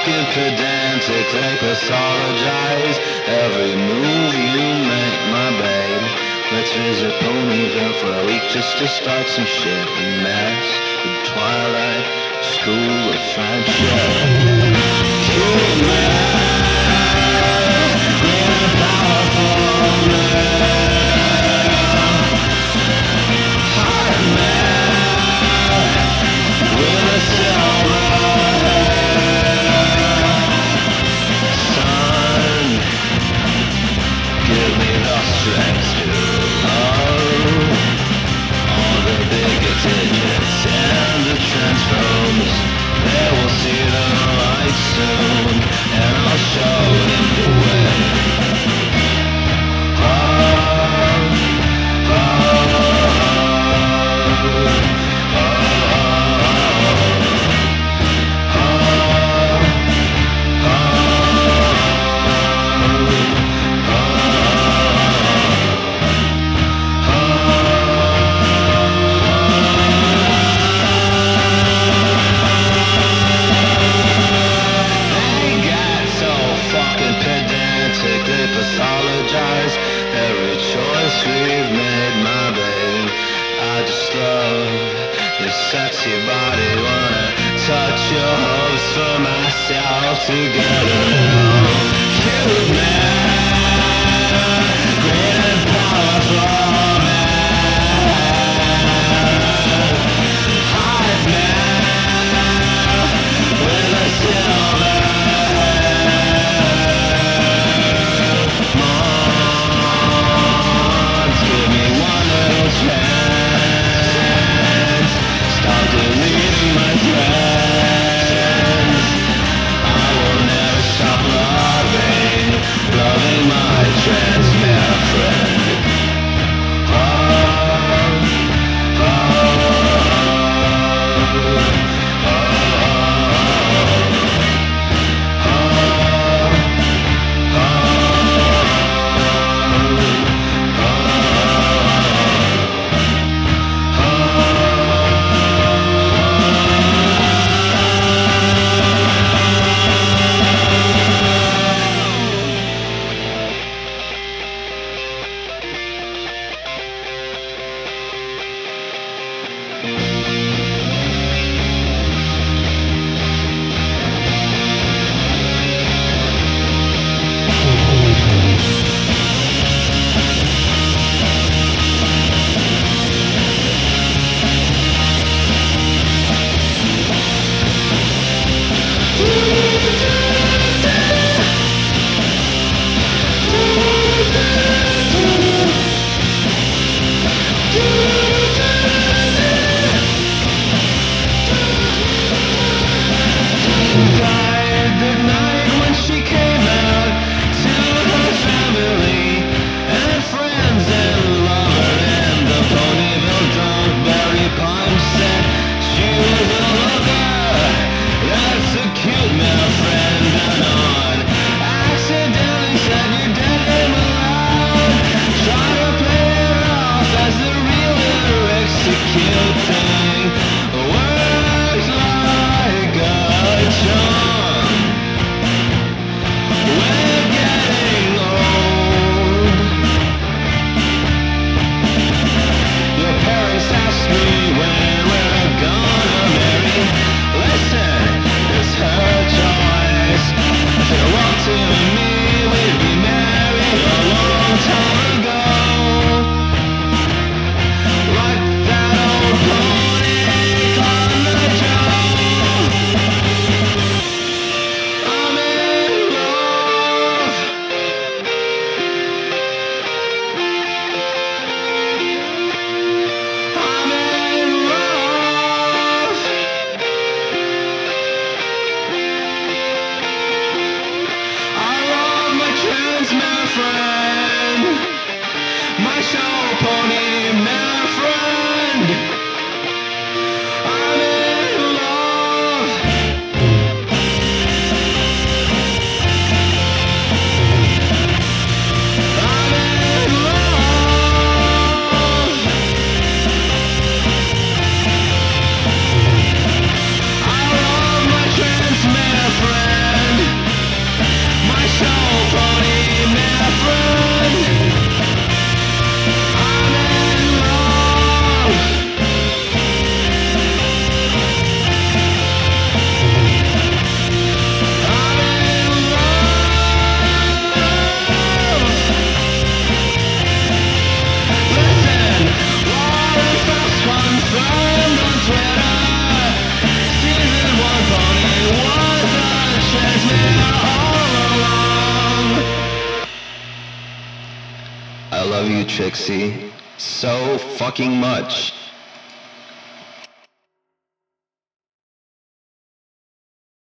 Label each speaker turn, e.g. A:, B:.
A: fucking pedantic, they pathologize every move you make, my babe. Let's visit Ponyville for a week just to start some shit and mess with Twilight School of Friendship. Cute man, really powerful man, hot man with a silver hair. Son, give me the strength to love all the bigoted hits and the transphobes. They will see the light soon, and I'll show them the way. Oh, oh, oh, they pathologize every choice we've made, my babe. I just love your sexy body, wanna touch your hopes for myself together now. Cute man, great and powerful man, hot man with a silver chance. Stop deleting my friends. I will never stop you, Trixie, so fucking much.